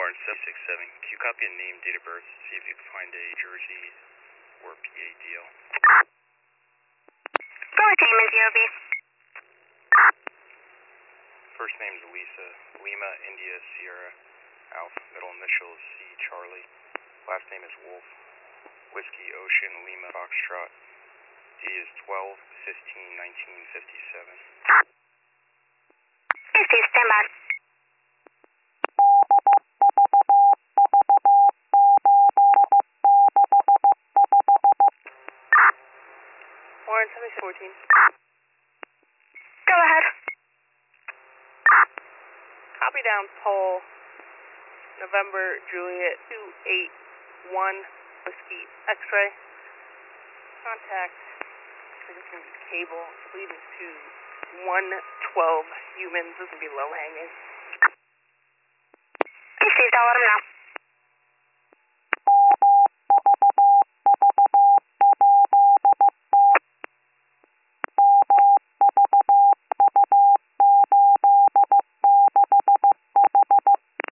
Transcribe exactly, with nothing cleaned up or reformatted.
Warren seven six seven. Can you copy a name, date of birth, see if you can find a Jersey or P A deal? Go with name and zero B. First name is Lisa, Lima, India, Sierra, Alpha, middle initial is C, Charlie. Last name is Wolf, Whiskey, Ocean, Lima, Foxtrot. D is twelve fifteen nineteen fifty-seven. fifty, stand by. Warren seven six fourteen. Go ahead. Copy down pole, November, Juliet, two eight one, Whiskey, X-ray. Contact, I guess it's cable, I believe it's to one twelve humans. This would be low hanging.